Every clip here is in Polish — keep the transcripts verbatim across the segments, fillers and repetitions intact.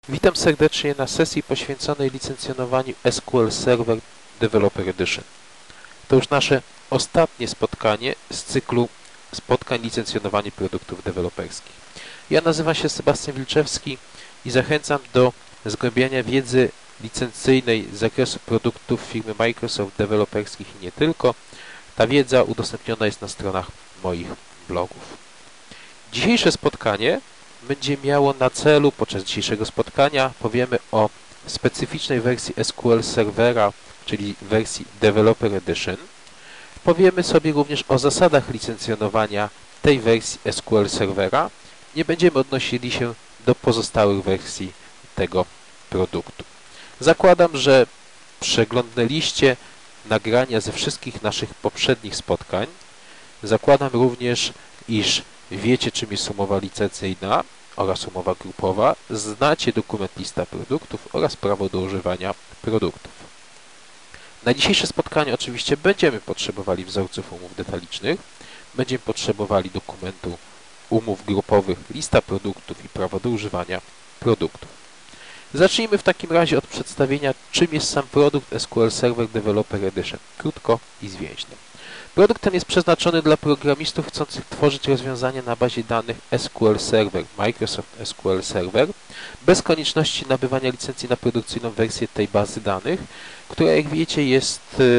Witam serdecznie na sesji poświęconej licencjonowaniu S Q L Server Developer Edition. To już nasze ostatnie spotkanie z cyklu spotkań licencjonowania produktów deweloperskich. Ja nazywam się Sebastian Wilczewski i zachęcam do zgłębiania wiedzy licencyjnej z zakresu produktów firmy Microsoft deweloperskich i nie tylko. Ta wiedza udostępniona jest na stronach moich blogów. Dzisiejsze spotkanie będzie miało na celu, podczas dzisiejszego spotkania powiemy o specyficznej wersji S Q L Servera, czyli wersji Developer Edition. Powiemy sobie również o zasadach licencjonowania tej wersji S Q L Servera. Nie będziemy odnosili się do pozostałych wersji tego produktu. Zakładam, że przeglądnęliście nagrania ze wszystkich naszych poprzednich spotkań. Zakładam również, iż wiecie, czym jest umowa licencyjna oraz umowa grupowa, znacie dokument lista produktów oraz prawo do używania produktów. Na dzisiejsze spotkanie oczywiście będziemy potrzebowali wzorców umów detalicznych, będziemy potrzebowali dokumentu umów grupowych, lista produktów i prawo do używania produktów. Zacznijmy w takim razie od przedstawienia, czym jest sam produkt S Q L Server Developer Edition, krótko i zwięźle. Produkt ten jest przeznaczony dla programistów chcących tworzyć rozwiązania na bazie danych S Q L Server, Microsoft S Q L Server, bez konieczności nabywania licencji na produkcyjną wersję tej bazy danych, która, jak wiecie, jest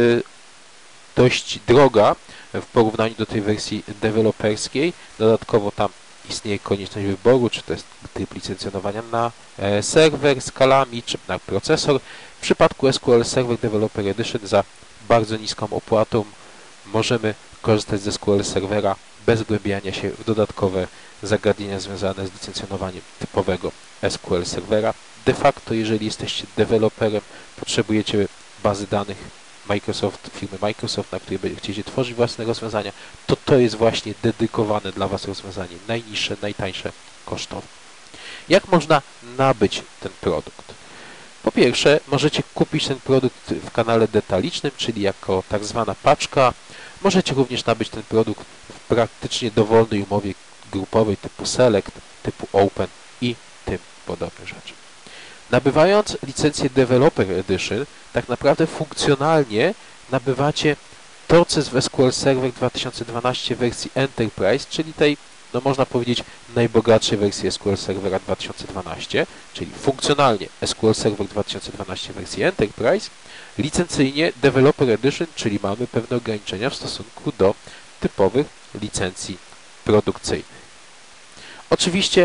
dość droga w porównaniu do tej wersji deweloperskiej. Dodatkowo tam istnieje konieczność wyboru, czy to jest typ licencjonowania na serwer, skalami, czy na procesor. W przypadku S Q L Server Developer Edition za bardzo niską opłatą możemy korzystać z S Q L Servera bez wgłębiania się w dodatkowe zagadnienia związane z licencjonowaniem typowego S Q L Servera. De facto, jeżeli jesteście deweloperem, potrzebujecie bazy danych Microsoft, firmy Microsoft, na której będziecie tworzyć własne rozwiązania, to to jest właśnie dedykowane dla Was rozwiązanie, najniższe, najtańsze kosztowo. Jak można nabyć ten produkt? Po pierwsze, możecie kupić ten produkt w kanale detalicznym, czyli jako tak zwana paczka. Możecie również nabyć ten produkt w praktycznie dowolnej umowie grupowej typu Select, typu Open i tym podobne rzeczy. Nabywając licencję Developer Edition, tak naprawdę funkcjonalnie nabywacie proces w S Q L Server dwa tysiące dwanaście wersji Enterprise, czyli tej, no można powiedzieć, najbogatszej wersji S Q L Servera dwa tysiące dwanaście, czyli funkcjonalnie S Q L Server dwa tysiące dwanaście wersji Enterprise, licencyjnie Developer Edition, czyli mamy pewne ograniczenia w stosunku do typowych licencji produkcyjnych. Oczywiście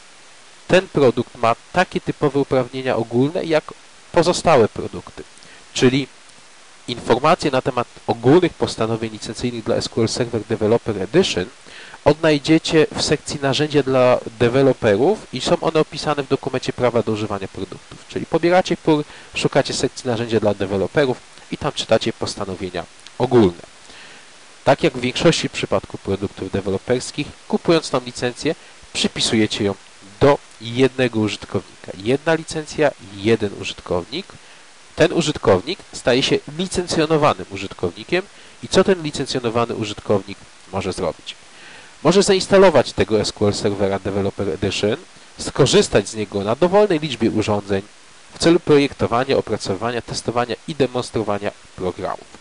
ten produkt ma takie typowe uprawnienia ogólne jak pozostałe produkty, czyli informacje na temat ogólnych postanowień licencyjnych dla S Q L Server Developer Edition odnajdziecie w sekcji narzędzia dla deweloperów i są one opisane w dokumencie prawa do używania produktów. Czyli pobieracie pól, szukacie sekcji narzędzia dla deweloperów i tam czytacie postanowienia ogólne. Tak jak w większości przypadków produktów deweloperskich, kupując tą licencję, przypisujecie ją do jednego użytkownika. Jedna licencja, jeden użytkownik. Ten użytkownik staje się licencjonowanym użytkownikiem i co ten licencjonowany użytkownik może zrobić? Może zainstalować tego S Q L Servera Developer Edition, skorzystać z niego na dowolnej liczbie urządzeń w celu projektowania, opracowania, testowania i demonstrowania programów.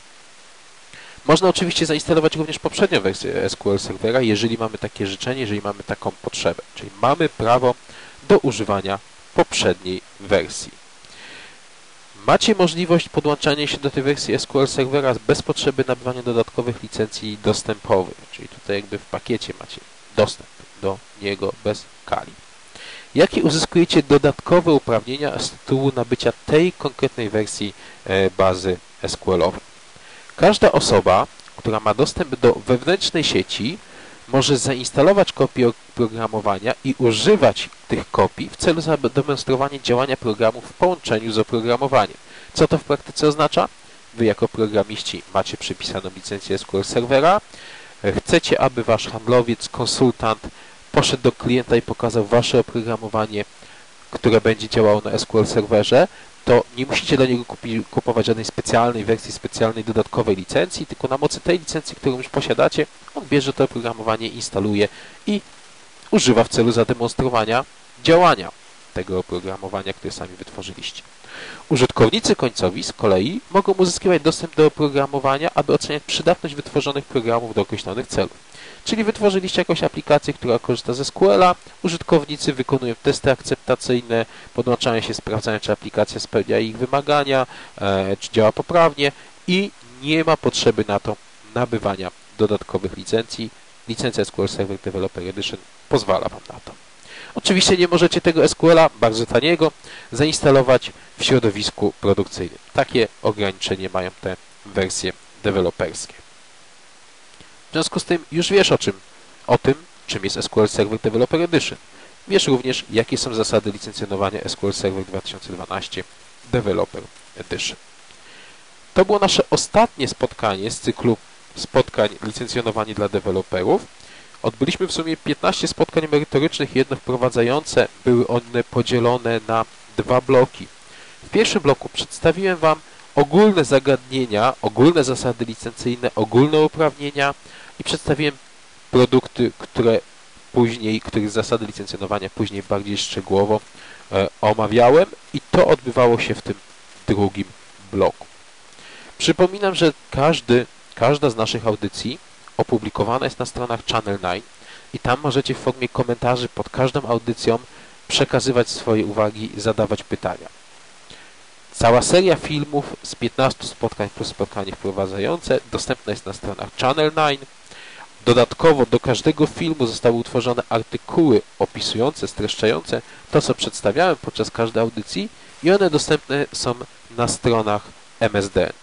Można oczywiście zainstalować również poprzednią wersję S Q L Servera, jeżeli mamy takie życzenie, jeżeli mamy taką potrzebę. Czyli mamy prawo do używania poprzedniej wersji. Macie możliwość podłączania się do tej wersji S Q L Servera bez potrzeby nabywania dodatkowych licencji dostępowych, czyli tutaj jakby w pakiecie macie dostęp do niego bez kali. Jakie uzyskujecie dodatkowe uprawnienia z tytułu nabycia tej konkretnej wersji bazy S Q L-owej? Każda osoba, która ma dostęp do wewnętrznej sieci, może zainstalować kopię oprogramowania i używać tych kopii w celu zademonstrowania działania programu w połączeniu z oprogramowaniem. Co to w praktyce oznacza? Wy jako programiści macie przypisaną licencję S Q L Servera, chcecie, aby wasz handlowiec, konsultant poszedł do klienta i pokazał wasze oprogramowanie, które będzie działało na S Q L Serwerze, to nie musicie dla niego kupi, kupować żadnej specjalnej wersji, specjalnej dodatkowej licencji, tylko na mocy tej licencji, którą już posiadacie, on bierze to oprogramowanie, instaluje i używa w celu zademonstrowania działania. tego oprogramowania, które sami wytworzyliście. Użytkownicy końcowi z kolei mogą uzyskiwać dostęp do oprogramowania, aby oceniać przydatność wytworzonych programów do określonych celów. Czyli wytworzyliście jakąś aplikację, która korzysta ze S Q L a, użytkownicy wykonują testy akceptacyjne, podłączają się, sprawdzają, czy aplikacja spełnia ich wymagania, e, czy działa poprawnie i nie ma potrzeby na to nabywania dodatkowych licencji. Licencja S Q L Server Developer Edition pozwala Wam na to. Oczywiście nie możecie tego S Q L a, bardzo taniego, zainstalować w środowisku produkcyjnym. Takie ograniczenie mają te wersje deweloperskie. W związku z tym już wiesz o czym, o tym, czym jest S Q L Server Developer Edition. Wiesz również, jakie są zasady licencjonowania S Q L Server dwa tysiące dwanaście Developer Edition. To było nasze ostatnie spotkanie z cyklu spotkań licencjonowanie dla deweloperów. Odbyliśmy w sumie piętnaście spotkań merytorycznych, jedno wprowadzające. Były one podzielone na dwa bloki. W pierwszym bloku przedstawiłem Wam ogólne zagadnienia, ogólne zasady licencyjne, ogólne uprawnienia i przedstawiłem produkty, które później, których zasady licencjonowania później bardziej szczegółowo e, omawiałem i to odbywało się w tym drugim bloku. Przypominam, że każdy, każda z naszych audycji opublikowana jest na stronach Channel dziewięć i tam możecie w formie komentarzy pod każdą audycją przekazywać swoje uwagi i zadawać pytania. Cała seria filmów z piętnastu spotkań plus spotkanie wprowadzające dostępna jest na stronach Channel dziewięć. Dodatkowo do każdego filmu zostały utworzone artykuły opisujące, streszczające to, co przedstawiałem podczas każdej audycji i one dostępne są na stronach M S D N.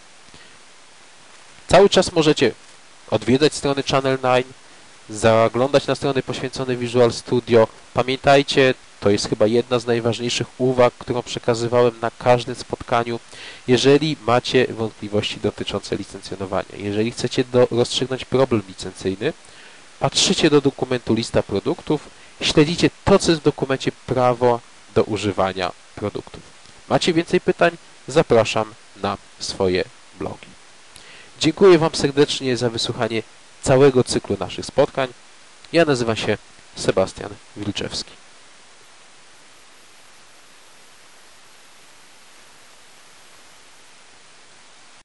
Cały czas możecie odwiedzać strony Channel dziewięć, zaglądać na strony poświęcone Visual Studio. Pamiętajcie, to jest chyba jedna z najważniejszych uwag, którą przekazywałem na każdym spotkaniu. Jeżeli macie wątpliwości dotyczące licencjonowania, jeżeli chcecie do, rozstrzygnąć problem licencyjny, patrzycie do dokumentu lista produktów, śledzicie to, co jest w dokumencie prawo do używania produktów. Macie więcej pytań? Zapraszam na swoje blogi. Dziękuję Wam serdecznie za wysłuchanie całego cyklu naszych spotkań. Ja nazywam się Sebastian Wilczewski.